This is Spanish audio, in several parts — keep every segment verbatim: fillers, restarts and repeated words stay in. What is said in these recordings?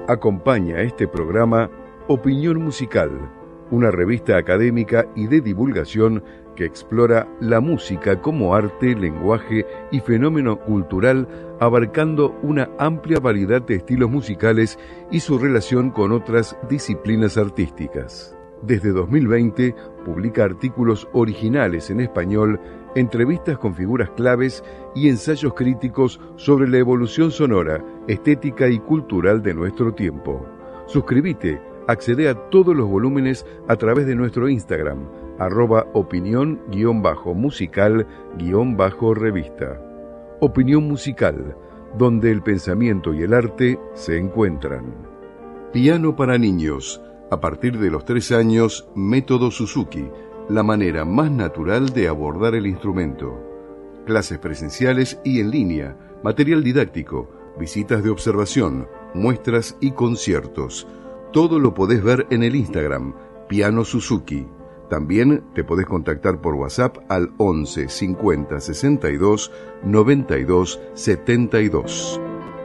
Acompaña este programa Opinión Musical, una revista académica y de divulgación que explora la música como arte, lenguaje y fenómeno cultural, abarcando una amplia variedad de estilos musicales y su relación con otras disciplinas artísticas. Desde dos mil veinte publica artículos originales en español, entrevistas con figuras claves y ensayos críticos sobre la evolución sonora, estética y cultural de nuestro tiempo. Suscríbete, accede a todos los volúmenes a través de nuestro Instagram, arroba opinión guión bajo musical guión bajo revista. Opinión Musical, donde el pensamiento y el arte se encuentran. Piano para niños. A partir de los tres años, Método Suzuki, la manera más natural de abordar el instrumento. Clases presenciales y en línea, material didáctico, visitas de observación, muestras y conciertos. Todo lo podés ver en el Instagram, Piano Suzuki. También te podés contactar por WhatsApp al once cincuenta sesenta y dos noventa y dos setenta y dos.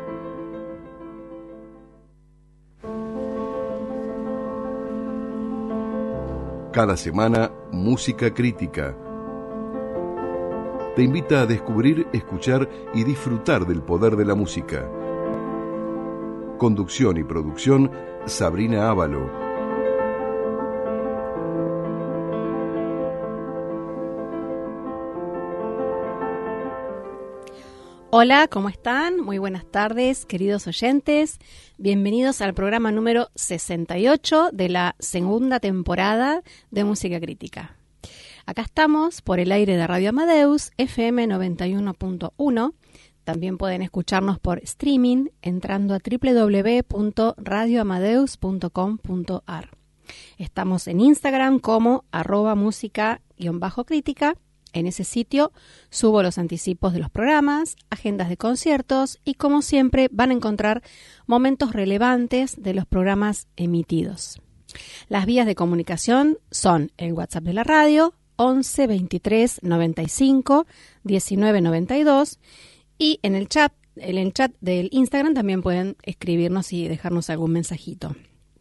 Cada semana, Música Crítica. Te invita a descubrir, escuchar y disfrutar del poder de la música. Conducción y producción, Sabrina Ávalo. Hola, ¿cómo están? Muy buenas tardes, queridos oyentes. Bienvenidos al programa número sesenta y ocho de la segunda temporada de Música Crítica. Acá estamos por el aire de Radio Amadeus, F M noventa y uno punto uno. También pueden escucharnos por streaming entrando a doble u doble u doble u punto radio amadeus punto com punto a r. Estamos en Instagram como arroba música guión bajo crítica. En ese sitio subo los anticipos de los programas, agendas de conciertos y, como siempre, van a encontrar momentos relevantes de los programas emitidos. Las vías de comunicación son el WhatsApp de la radio, once veintitrés noventa y cinco diecinueve noventa y dos, y en el chat, en el chat del Instagram también pueden escribirnos y dejarnos algún mensajito.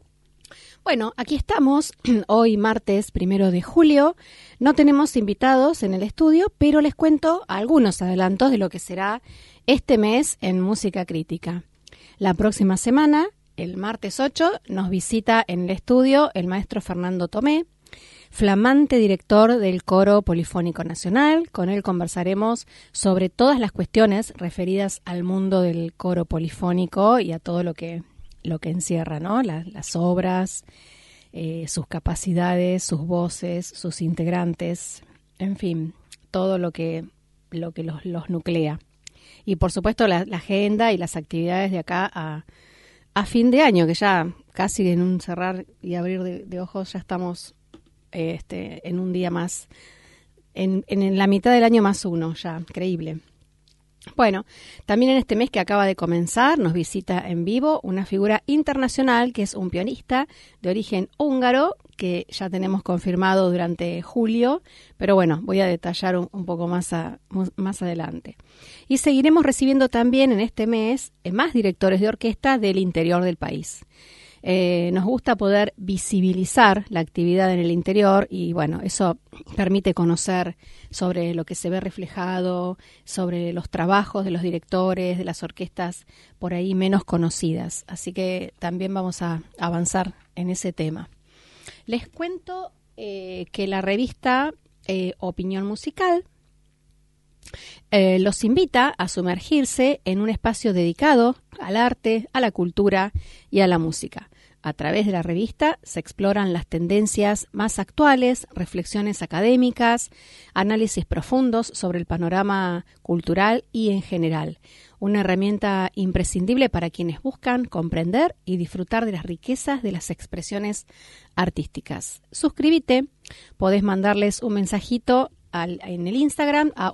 Bueno, aquí estamos, hoy martes primero de julio. No tenemos invitados en el estudio, pero les cuento algunos adelantos de lo que será este mes en Música Crítica. La próxima semana, el martes ocho, nos visita en el estudio el maestro Fernando Tomé, flamante director del Coro Polifónico Nacional. Con él conversaremos sobre todas las cuestiones referidas al mundo del coro polifónico y a todo lo que... lo que encierra, ¿no? Las, las obras, eh, sus capacidades, sus voces, sus integrantes, en fin, todo lo que, lo que los, los nuclea. Y por supuesto la, la agenda y las actividades de acá a, a fin de año, que ya casi en un cerrar y abrir de, de ojos ya estamos eh, este, en un día más, en, en la mitad del año más uno, ya, increíble. Bueno, también en este mes que acaba de comenzar nos visita en vivo una figura internacional que es un pianista de origen húngaro que ya tenemos confirmado durante julio, pero bueno, voy a detallar un, un poco más, a, más adelante. Y seguiremos recibiendo también en este mes más directores de orquesta del interior del país. Eh, nos gusta poder visibilizar la actividad en el interior y bueno, eso permite conocer sobre lo que se ve reflejado, sobre los trabajos de los directores, de las orquestas por ahí menos conocidas. Así que también vamos a avanzar en ese tema. Les cuento eh, que la revista eh, Opinión Musical eh, los invita a sumergirse en un espacio dedicado al arte, a la cultura y a la música. A través de la revista se exploran las tendencias más actuales, reflexiones académicas, análisis profundos sobre el panorama cultural y en general. Una herramienta imprescindible para quienes buscan comprender y disfrutar de las riquezas de las expresiones artísticas. Suscríbete, podés mandarles un mensajito al, en el Instagram a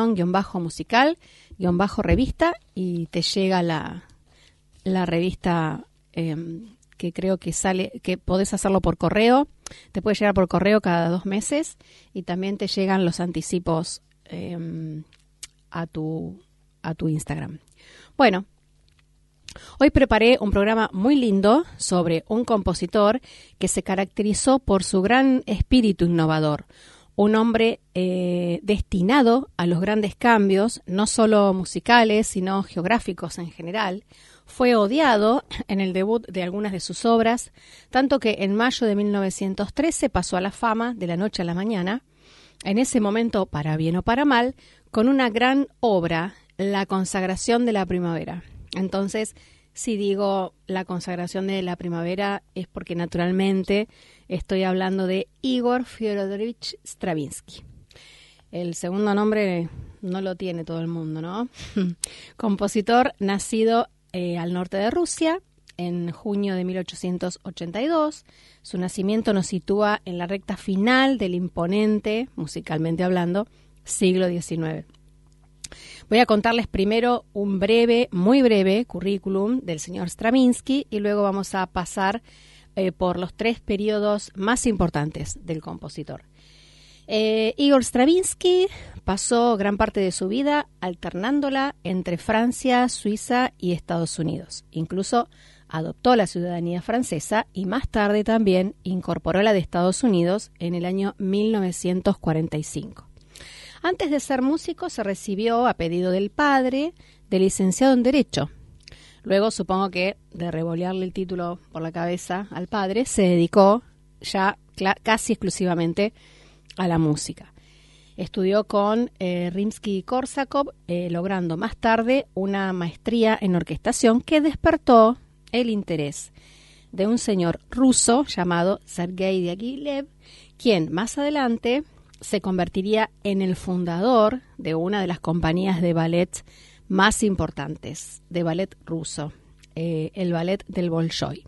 opinión-musical-revista y te llega la, la revista eh, que creo que sale, que podés hacerlo por correo, te puede llegar por correo cada dos meses y también te llegan los anticipos eh, a tu, a tu Instagram. Bueno, Hoy preparé un programa muy lindo sobre un compositor que se caracterizó por su gran espíritu innovador, un hombre eh, destinado a los grandes cambios, no solo musicales, sino geográficos en general. Fue odiado en el debut de algunas de sus obras, tanto que en mayo de mil novecientos trece pasó a la fama de la noche a la mañana, en ese momento, para bien o para mal, con una gran obra, La consagración de la primavera. Entonces, si digo la consagración de la primavera es porque naturalmente estoy hablando de Igor Fyodorovich Stravinsky. El segundo nombre no lo tiene todo el mundo, ¿no? Compositor nacido eh, al norte de Rusia en junio de mil ochocientos ochenta y dos. Su nacimiento nos sitúa en la recta final del imponente, musicalmente hablando, siglo diecinueve. Voy a contarles primero un breve, muy breve currículum del señor Stravinsky y luego vamos a pasar eh, por los tres periodos más importantes del compositor. Eh, Igor Stravinsky pasó gran parte de su vida alternándola entre Francia, Suiza y Estados Unidos. Incluso adoptó la ciudadanía francesa y más tarde también incorporó la de Estados Unidos en el año mil novecientos cuarenta y cinco. Antes de ser músico se recibió a pedido del padre de licenciado en Derecho. Luego, supongo que de revolearle el título por la cabeza al padre, se dedicó ya casi exclusivamente a la música. Estudió con eh, Rimsky-Korsakov, eh, logrando más tarde una maestría en orquestación que despertó el interés de un señor ruso llamado Sergei Diaghilev, quien más adelante se convertiría en el fundador de una de las compañías de ballet más importantes, de ballet ruso, eh, el ballet del Bolshoi.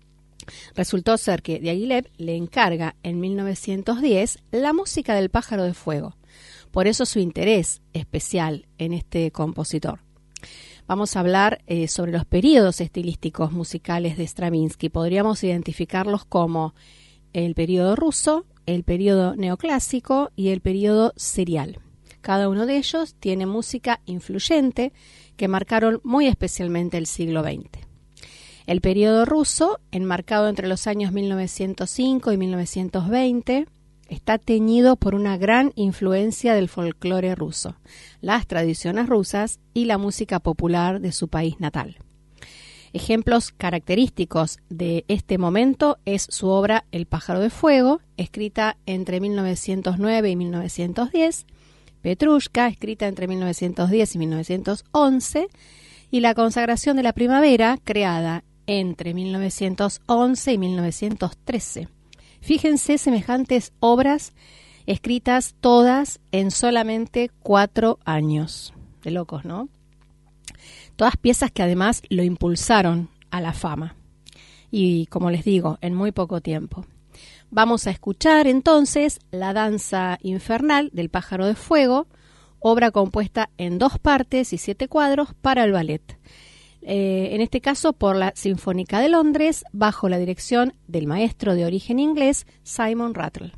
Resultó ser que Diaghilev le encarga en mil novecientos diez la música del Pájaro de Fuego. Por eso su interés especial en este compositor. Vamos a hablar eh, sobre los periodos estilísticos musicales de Stravinsky. Podríamos identificarlos como el periodo ruso, el periodo neoclásico y el periodo serial. Cada uno de ellos tiene música influyente que marcaron muy especialmente el siglo veinte. El periodo ruso, enmarcado entre los años mil novecientos cinco y mil novecientos veinte, está teñido por una gran influencia del folclore ruso, las tradiciones rusas y la música popular de su país natal. Ejemplos característicos de este momento es su obra El pájaro de fuego, escrita entre mil novecientos nueve y mil novecientos diez, Petrushka, escrita entre mil novecientos diez y mil novecientos once, y La consagración de la primavera, creada entre mil novecientos once y mil novecientos trece. Fíjense semejantes obras escritas todas en solamente cuatro años. De locos, ¿no? Todas piezas que además lo impulsaron a la fama. Y como les digo, en muy poco tiempo. Vamos a escuchar entonces La danza infernal del pájaro de fuego, obra compuesta en dos partes y siete cuadros para el ballet. Eh, en este caso por la Sinfónica de Londres, bajo la dirección del maestro de origen inglés Simon Rattle.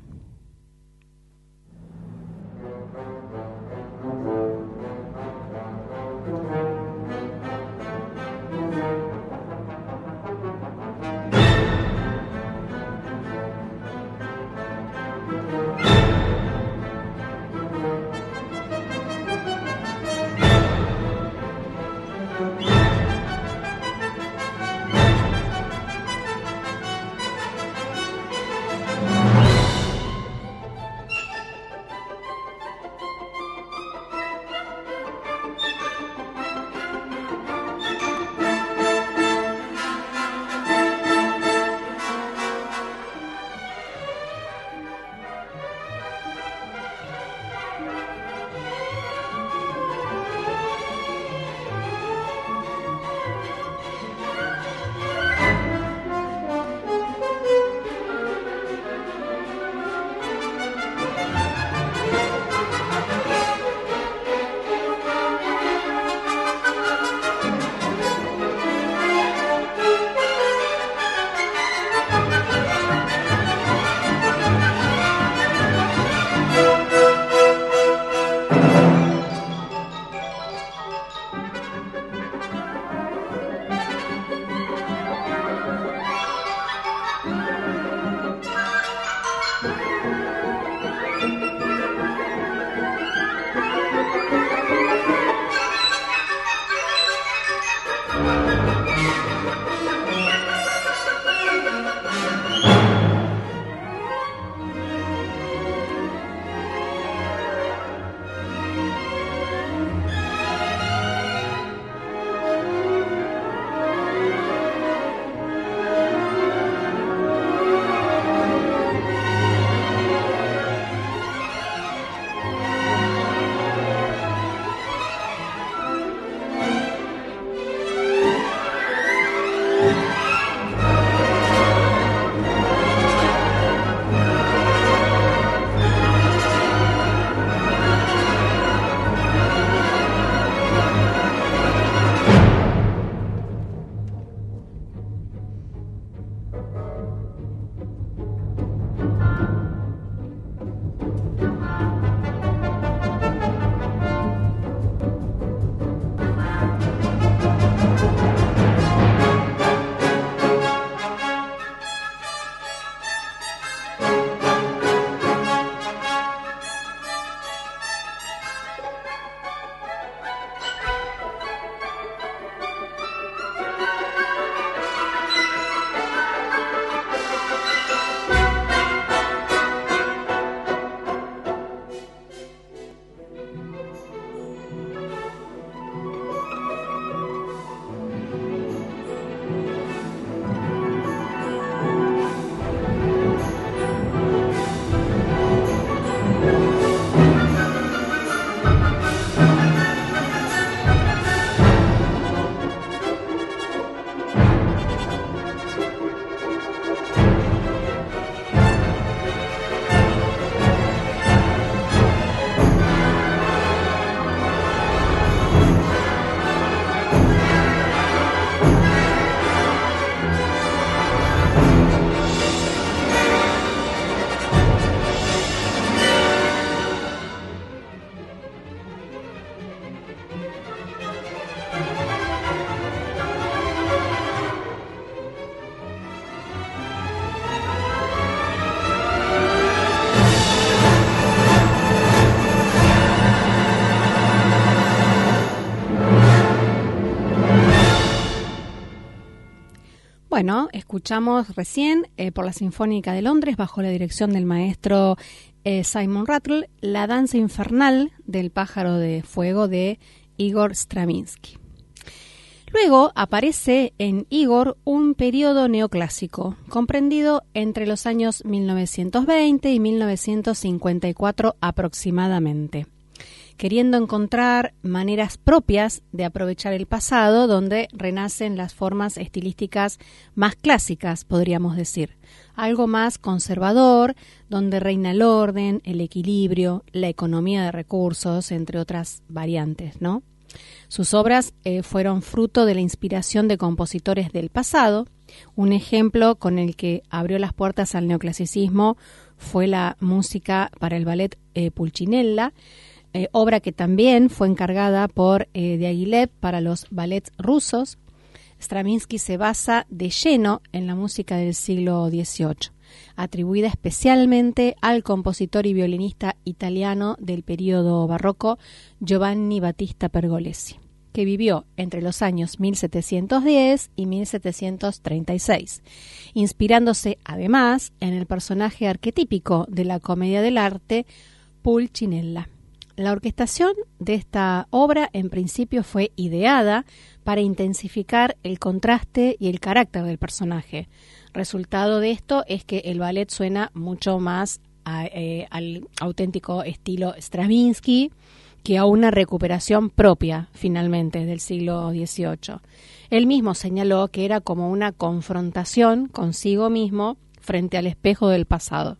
Bueno, escuchamos recién eh, por la Sinfónica de Londres, bajo la dirección del maestro eh, Simon Rattle, la danza infernal del pájaro de fuego de Igor Stravinsky. Luego aparece en Igor un periodo neoclásico, comprendido entre los años mil novecientos veinte y mil novecientos cincuenta y cuatro aproximadamente, queriendo encontrar maneras propias de aprovechar el pasado, donde renacen las formas estilísticas más clásicas, podríamos decir. Algo más conservador, donde reina el orden, el equilibrio, la economía de recursos, entre otras variantes, ¿no? Sus obras eh, fueron fruto de la inspiración de compositores del pasado. Un ejemplo con el que abrió las puertas al neoclasicismo fue la música para el ballet eh, Pulcinella, eh, obra que también fue encargada por eh, Diaghilev para los ballets rusos. Stravinsky se basa de lleno en la música del siglo dieciocho, atribuida especialmente al compositor y violinista italiano del período barroco Giovanni Battista Pergolesi, que vivió entre los años mil setecientos diez y mil setecientos treinta y seis, inspirándose además en el personaje arquetípico de la comedia del arte, Pulcinella. La orquestación de esta obra en principio fue ideada para intensificar el contraste y el carácter del personaje. Resultado de esto es que el ballet suena mucho más a, eh, al auténtico estilo Stravinsky que a una recuperación propia, finalmente, del siglo dieciocho. Él mismo señaló que era como una confrontación consigo mismo frente al espejo del pasado.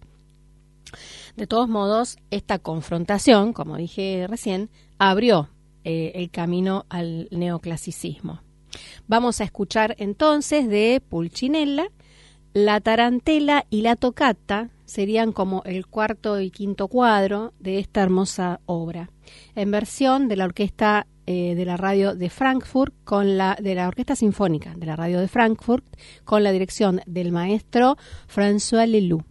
De todos modos, esta confrontación, como dije recién, abrió eh, el camino al neoclasicismo. Vamos a escuchar entonces de Pulcinella. La tarantela y la toccata serían como el cuarto y quinto cuadro de esta hermosa obra, en versión de la orquesta eh, de la radio de Frankfurt, con la de la orquesta sinfónica de la radio de Frankfurt, con la dirección del maestro François Leloux.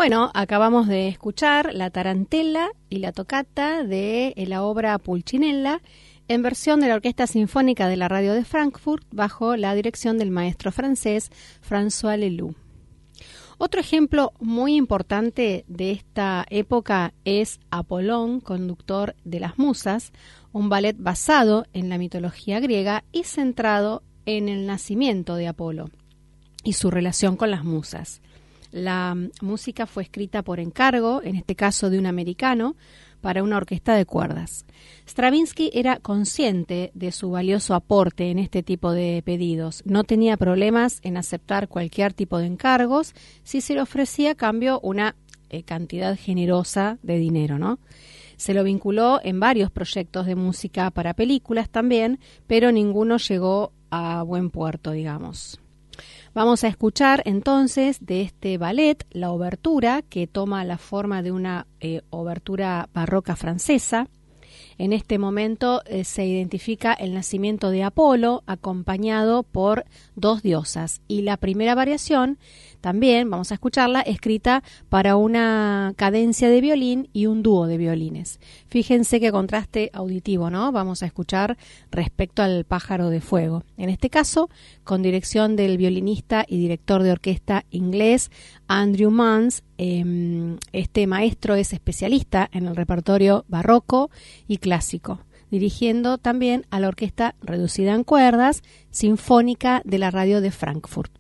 Bueno, acabamos de escuchar la tarantela y la toccata de la obra Pulcinella en versión de la Orquesta Sinfónica de la Radio de Frankfurt bajo la dirección del maestro francés François Leloux. Otro ejemplo muy importante de esta época es Apolón, conductor de las Musas, un ballet basado en la mitología griega y centrado en el nacimiento de Apolo y su relación con las musas. La música fue escrita por encargo, en este caso de un americano, para una orquesta de cuerdas. Stravinsky era consciente de su valioso aporte en este tipo de pedidos. No tenía problemas en aceptar cualquier tipo de encargos si se le ofrecía a cambio una eh, cantidad generosa de dinero, ¿no? Se lo vinculó en varios proyectos de música para películas también, pero ninguno llegó a buen puerto, digamos. Vamos a escuchar entonces de este ballet la obertura, que toma la forma de una eh, obertura barroca francesa. En este momento eh, se identifica el nacimiento de Apolo acompañado por dos diosas, y la primera variación también, vamos a escucharla, escrita para una cadencia de violín y un dúo de violines. Fíjense qué contraste auditivo, ¿no? Vamos a escuchar respecto al pájaro de fuego. En este caso, con dirección del violinista y director de orquesta inglés Andrew Manns. Eh, este maestro es especialista en el repertorio barroco y clásico, dirigiendo también a la orquesta reducida en cuerdas sinfónica de la Radio de Frankfurt.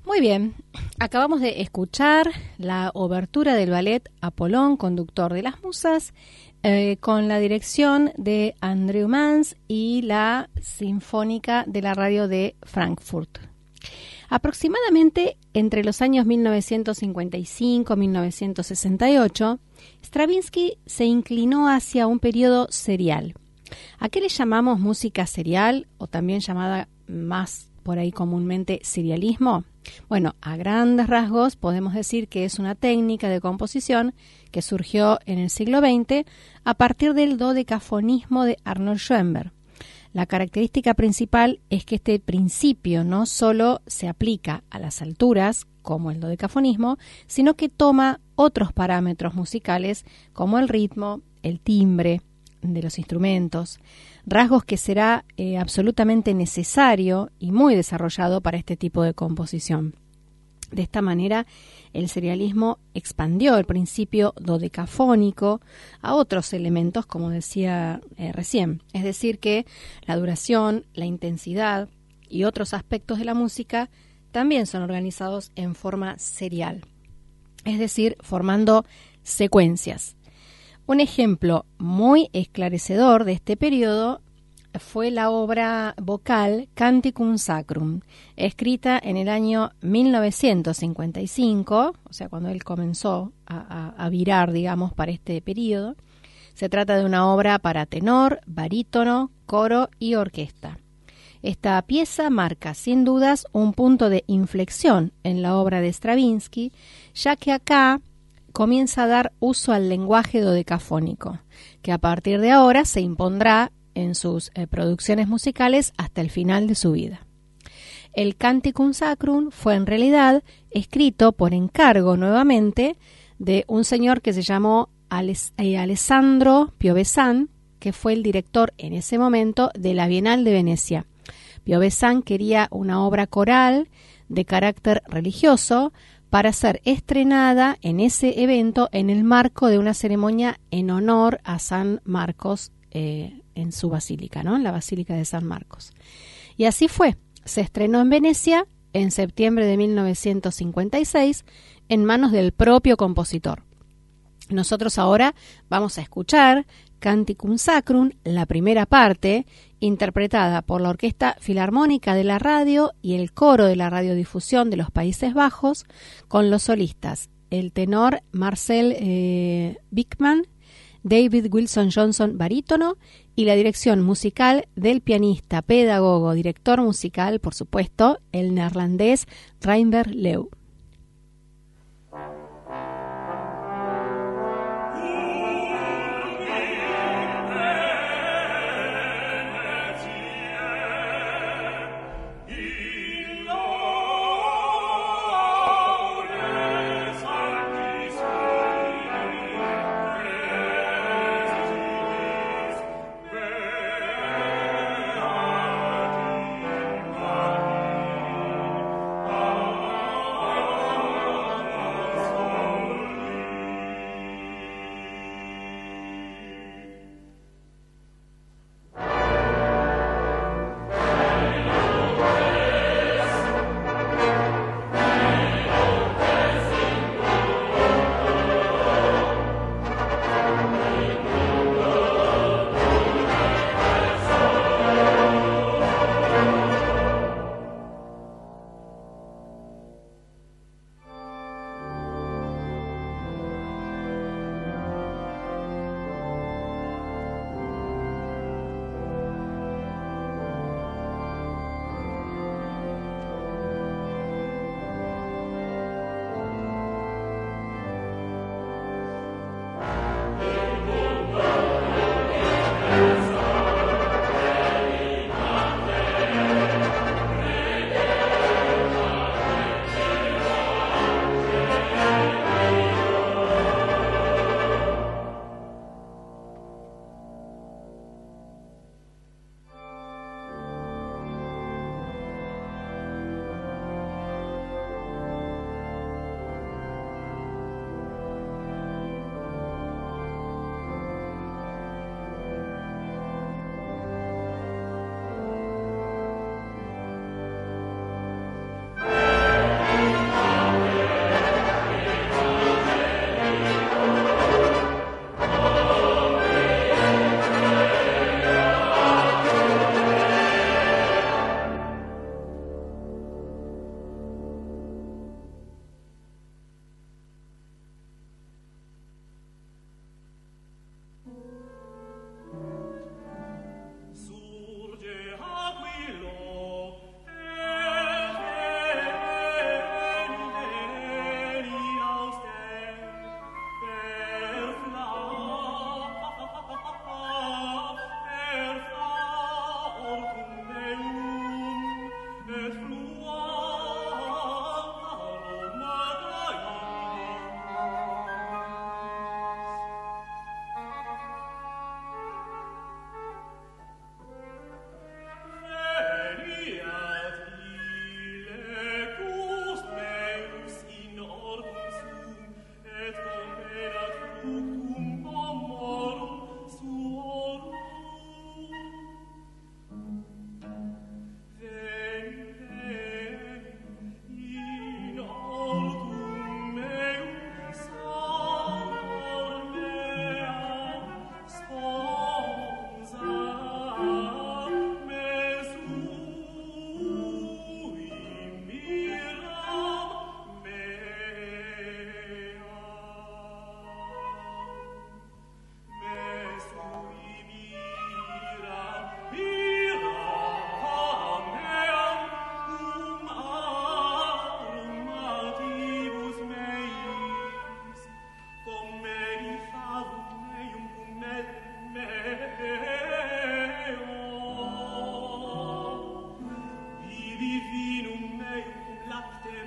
Muy bien, acabamos de escuchar la obertura del ballet Apolón, conductor de las musas, eh, con la dirección de Andrew Mans y la Sinfónica de la Radio de Frankfurt. Aproximadamente entre los años mil novecientos cincuenta y cinco y mil novecientos sesenta y ocho, Stravinsky se inclinó hacia un periodo serial. ¿A qué le llamamos música serial o también llamada más por ahí comúnmente serialismo? Bueno, a grandes rasgos podemos decir que es una técnica de composición que surgió en el siglo veinte a partir del dodecafonismo de Arnold Schoenberg. La característica principal es que este principio no solo se aplica a las alturas, como el dodecafonismo, sino que toma otros parámetros musicales como el ritmo, el timbre de los instrumentos, rasgos que será eh, absolutamente necesario y muy desarrollado para este tipo de composición. De esta manera, el serialismo expandió el principio dodecafónico a otros elementos, como decía eh, recién. Es decir, que la duración, la intensidad y otros aspectos de la música también son organizados en forma serial, es decir, formando secuencias. Un ejemplo muy esclarecedor de este periodo fue la obra vocal Canticum Sacrum, escrita en el año mil novecientos cincuenta y cinco, o sea, cuando él comenzó a, a, a virar, digamos, para este periodo. Se trata de una obra para tenor, barítono, coro y orquesta. Esta pieza marca, sin dudas, un punto de inflexión en la obra de Stravinsky, ya que acá comienza a dar uso al lenguaje dodecafónico, que a partir de ahora se impondrá en sus eh, producciones musicales hasta el final de su vida. El Canticum Sacrum fue en realidad escrito por encargo nuevamente de un señor que se llamó Ales- eh, Alessandro Piovesan, que fue el director en ese momento de la Bienal de Venecia. Piovesan quería una obra coral de carácter religioso para ser estrenada en ese evento en el marco de una ceremonia en honor a San Marcos eh, en su basílica, ¿no? En la Basílica de San Marcos. Y así fue. Se estrenó en Venecia en septiembre de mil novecientos cincuenta y seis en manos del propio compositor. Nosotros ahora vamos a escuchar Canticum Sacrum, la primera parte, interpretada por la Orquesta Filarmónica de la Radio y el Coro de la Radiodifusión de los Países Bajos, con los solistas, el tenor Marcel eh, Bickman, David Wilson Johnson, barítono, y la dirección musical del pianista, pedagogo, director musical, por supuesto, el neerlandés Reinbert Leeuw. Oh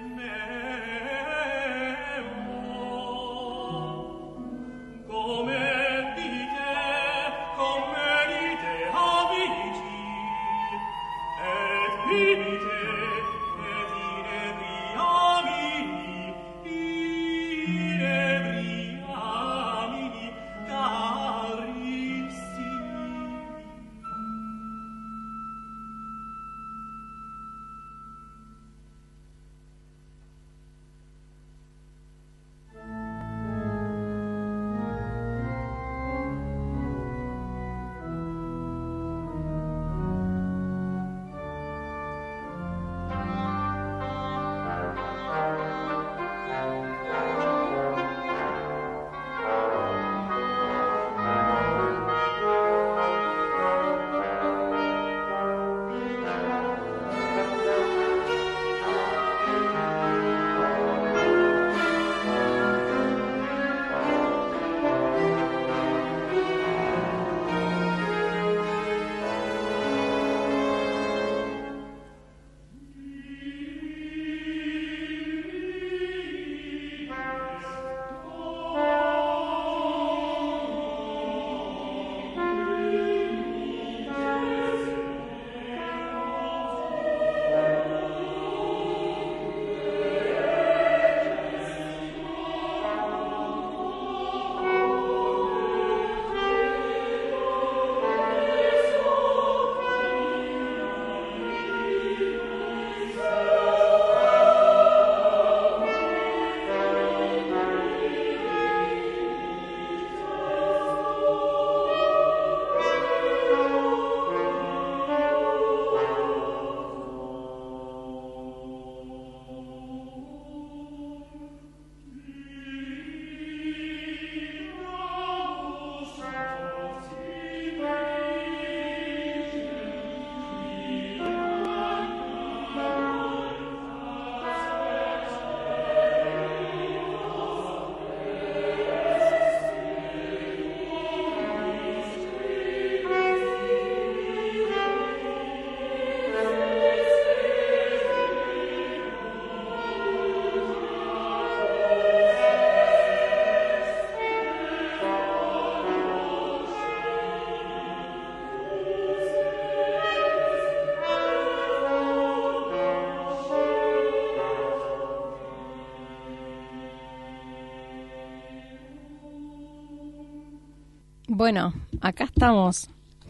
Bueno, acá estamos.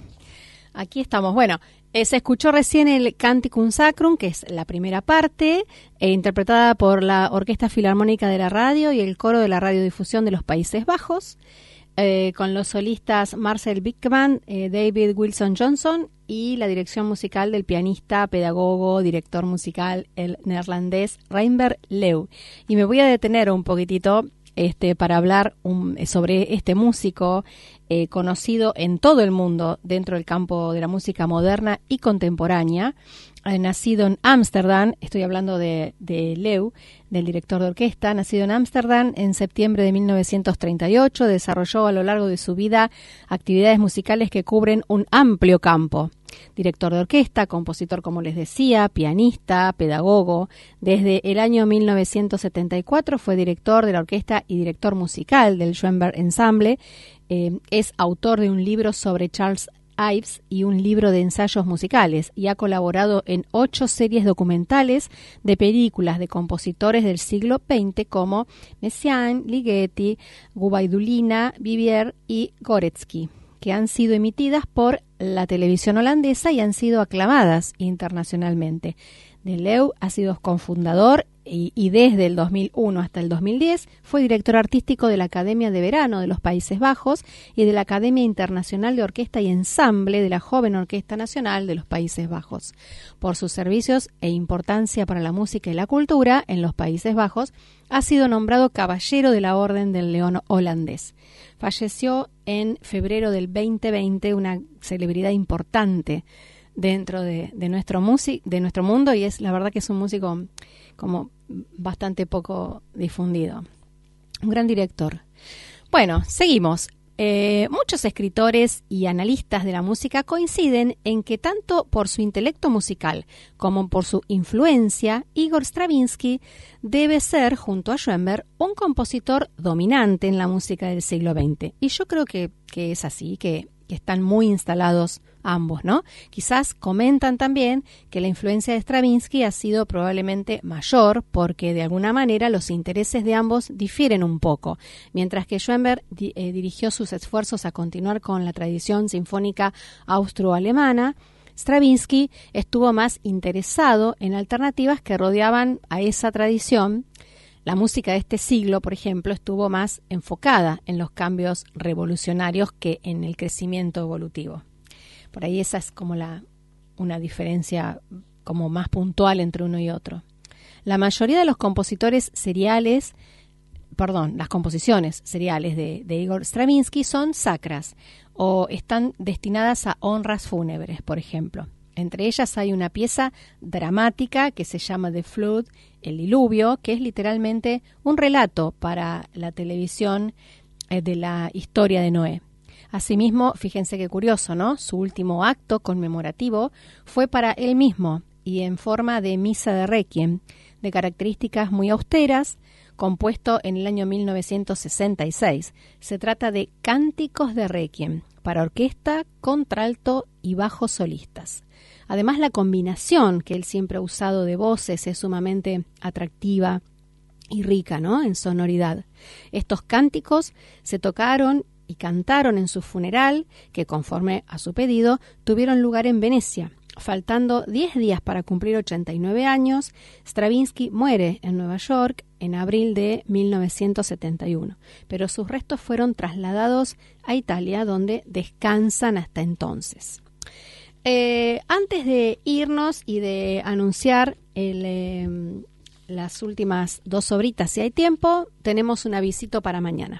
Aquí estamos. Bueno, eh, se escuchó recién el Canticum Sacrum, que es la primera parte, eh, interpretada por la Orquesta Filarmónica de la Radio y el Coro de la Radiodifusión de los Países Bajos, eh, con los solistas Marcel Bickman, eh, David Wilson Johnson y la dirección musical del pianista, pedagogo, director musical, el neerlandés Reinbert Leeuw. Y me voy a detener un poquitito Este, para hablar un, sobre este músico eh, conocido en todo el mundo dentro del campo de la música moderna y contemporánea, eh, nacido en Ámsterdam. Estoy hablando de, de Leeuw, del director de orquesta, nacido en Ámsterdam en septiembre de mil novecientos treinta y ocho, desarrolló a lo largo de su vida actividades musicales que cubren un amplio campo. Director de orquesta, compositor, como les decía, pianista, pedagogo. Desde el año mil novecientos setenta y cuatro fue director de la orquesta y director musical del Schoenberg Ensemble. Eh, es autor de un libro sobre Charles Ives y un libro de ensayos musicales, y ha colaborado en ocho series documentales de películas de compositores del siglo veinte como Messiaen, Ligeti, Gubaidulina, Vivier y Gorecki, que han sido emitidas por la televisión holandesa y han sido aclamadas internacionalmente. De Leeuw ha sido cofundador y, y desde el dos mil uno hasta el dos mil diez fue director artístico de la Academia de Verano de los Países Bajos y de la Academia Internacional de Orquesta y Ensamble de la Joven Orquesta Nacional de los Países Bajos. Por sus servicios e importancia para la música y la cultura en los Países Bajos, ha sido nombrado Caballero de la Orden del León holandés. Falleció en febrero del veinte veinte, una celebridad importante dentro de, de nuestro music, de nuestro mundo, y es la verdad que es un músico como bastante poco difundido. Un gran director. Bueno, seguimos. Eh, muchos escritores y analistas de la música coinciden en que tanto por su intelecto musical como por su influencia, Igor Stravinsky debe ser, junto a Schoenberg, un compositor dominante en la música del siglo veinte. Y yo creo que, que es así, que, que están muy instalados ambos, ¿no? Quizás comentan también que la influencia de Stravinsky ha sido probablemente mayor porque de alguna manera los intereses de ambos difieren un poco. Mientras que Schoenberg di- eh, dirigió sus esfuerzos a continuar con la tradición sinfónica austro-alemana, Stravinsky estuvo más interesado en alternativas que rodeaban a esa tradición. La música de este siglo, por ejemplo, estuvo más enfocada en los cambios revolucionarios que en el crecimiento evolutivo. Por ahí esa es como la, una diferencia como más puntual entre uno y otro. La mayoría de los compositores seriales, perdón, las composiciones seriales de, de Igor Stravinsky son sacras o están destinadas a honras fúnebres, por ejemplo. Entre ellas hay una pieza dramática que se llama The Flood, el diluvio, que es literalmente un relato para la televisión eh, de la historia de Noé. Asimismo, fíjense qué curioso, ¿no? Su último acto conmemorativo fue para él mismo y en forma de misa de requiem, de características muy austeras, compuesto en el año mil novecientos sesenta y seis. Se trata de Cánticos de Requiem para orquesta, contralto y bajo solistas. Además, la combinación que él siempre ha usado de voces es sumamente atractiva y rica, ¿no? En sonoridad. Estos cánticos se tocaron y cantaron en su funeral, que conforme a su pedido, tuvieron lugar en Venecia. Faltando diez días para cumplir ochenta y nueve años, Stravinsky muere en Nueva York en abril de mil novecientos setenta y uno, pero sus restos fueron trasladados a Italia, donde descansan hasta entonces. Eh, antes de irnos y de anunciar el, eh, las últimas dos obritas, si hay tiempo, tenemos un avisito para mañana.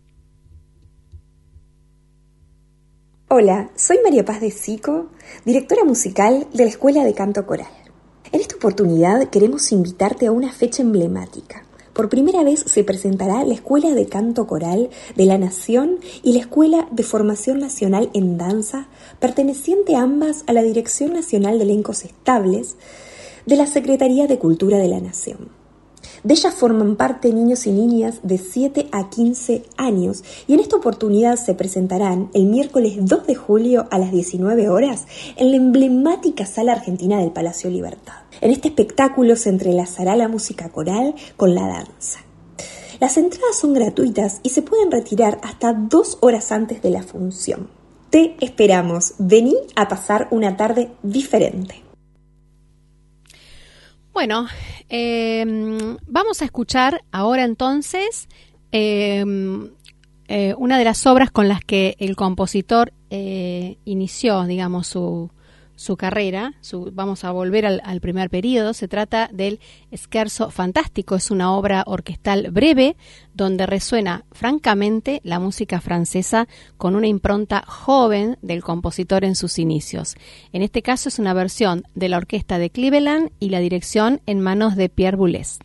Hola, soy María Paz de Sico, directora musical de la Escuela de Canto Coral. En esta oportunidad queremos invitarte a una fecha emblemática. Por primera vez se presentará la Escuela de Canto Coral de la Nación y la Escuela de Formación Nacional en Danza, perteneciente ambas a la Dirección Nacional de Elencos Estables de la Secretaría de Cultura de la Nación. De ellas forman parte niños y niñas de siete a quince años y en esta oportunidad se presentarán el miércoles dos de julio a las diecinueve horas en la emblemática Sala Argentina del Palacio Libertad. En este espectáculo se entrelazará la música coral con la danza. Las entradas son gratuitas y se pueden retirar hasta dos horas antes de la función. Te esperamos. Vení a pasar una tarde diferente. Bueno, eh, vamos a escuchar ahora entonces eh, eh, una de las obras con las que el compositor eh, inició, digamos, su, su carrera. Su, vamos a volver al, al primer periodo. Se trata del Scherzo Fantástico. Es una obra orquestal breve donde resuena francamente la música francesa con una impronta joven del compositor en sus inicios. En este caso es una versión de la orquesta de Cleveland y la dirección en manos de Pierre Boulez.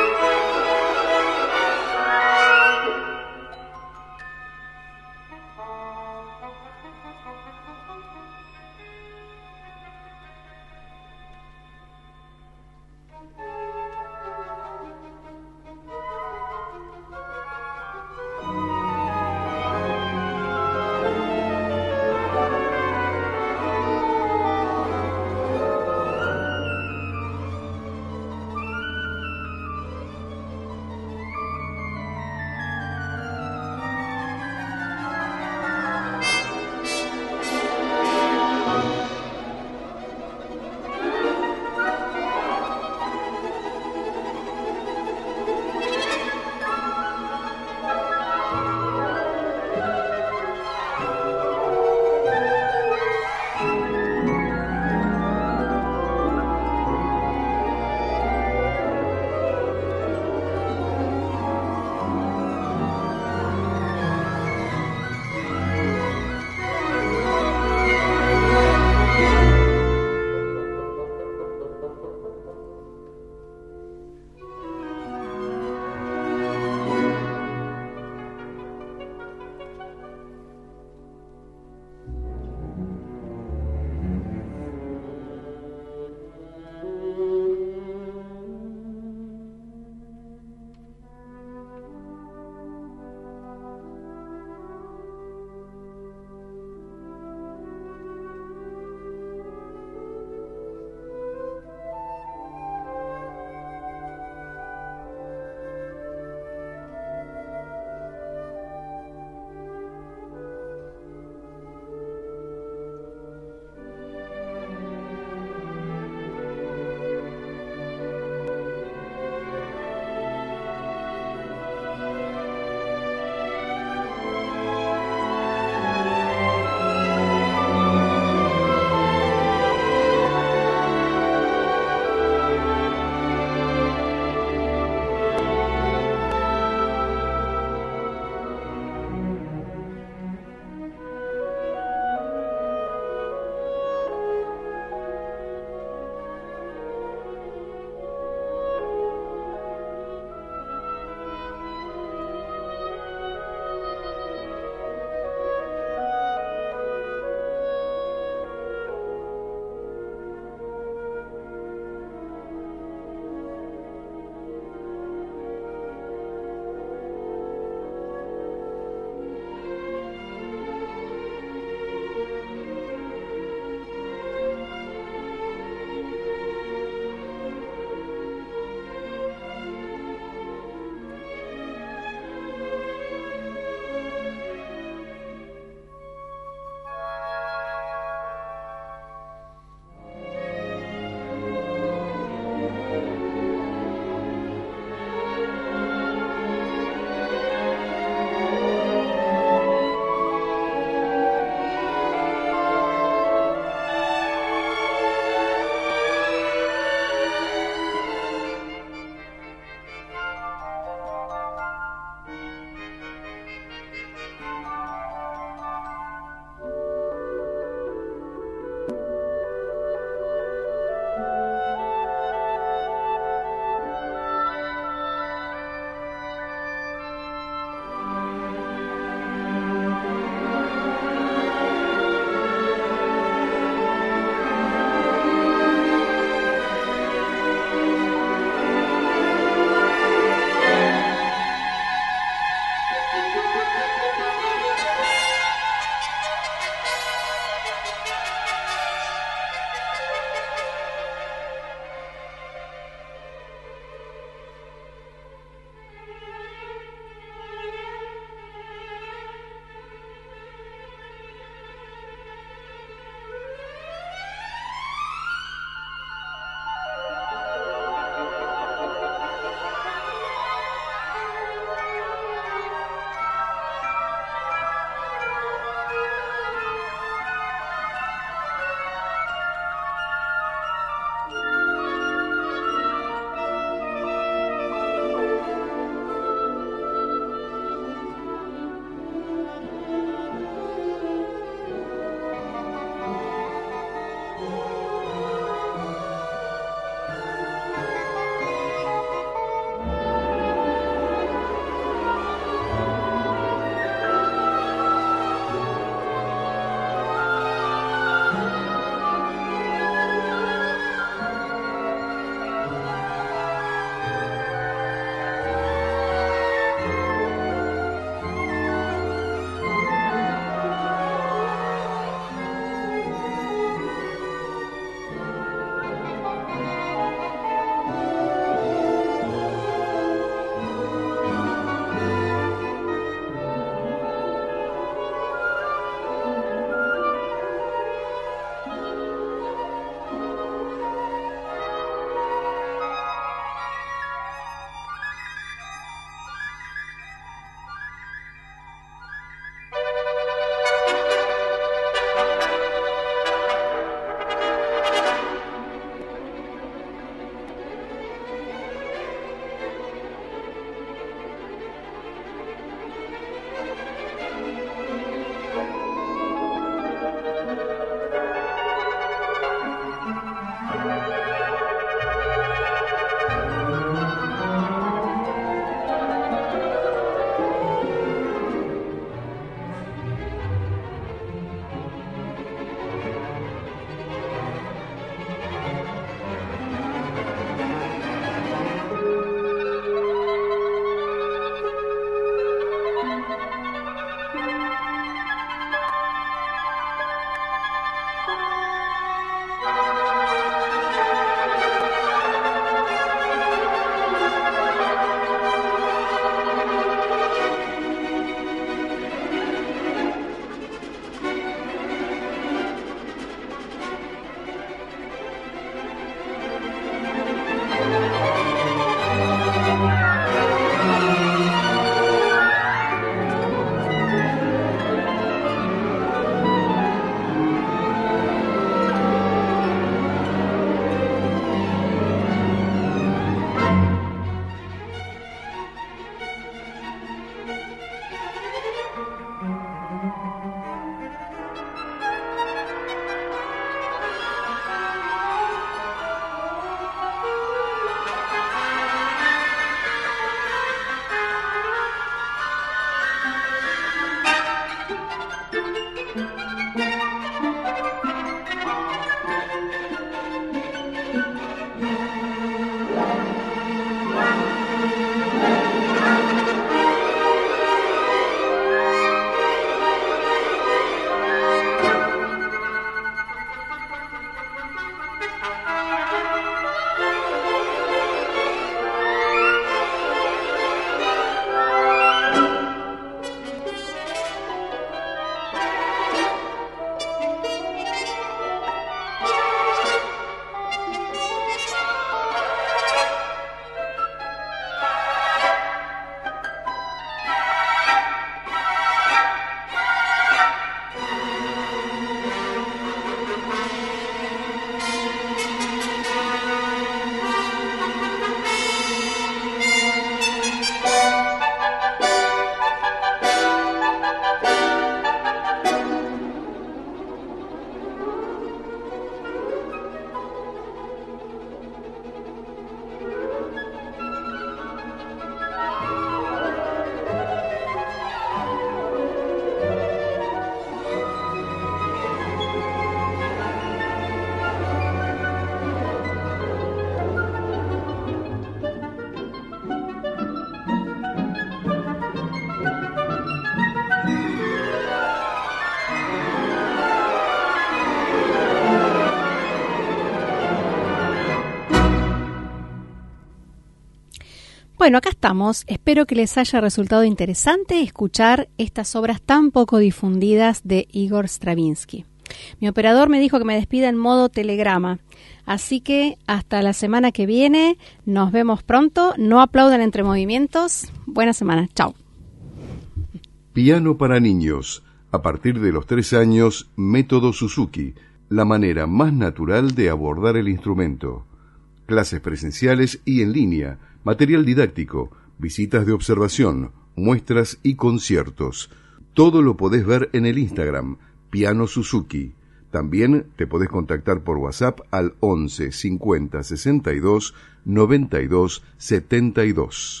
Bueno, acá estamos. Espero que les haya resultado interesante escuchar estas obras tan poco difundidas de Igor Stravinsky. Mi operador me dijo que me despida en modo telegrama, así que hasta la semana que viene. Nos vemos pronto. No aplaudan entre movimientos. Buena semana. Chao. Piano para niños. A partir de los tres años, método Suzuki, la manera más natural de abordar el instrumento. Clases presenciales y en línea, material didáctico, visitas de observación, muestras y conciertos. Todo lo podés ver en el Instagram, Piano Suzuki. También te podés contactar por WhatsApp al once cincuenta sesenta y dos noventa y dos setenta y dos.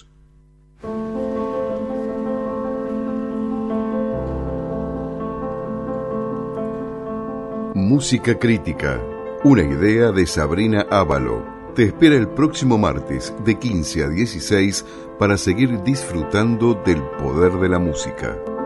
Música crítica, una idea de Sabrina Ávalo. Te espera el próximo martes de quince a dieciséis para seguir disfrutando del poder de la música.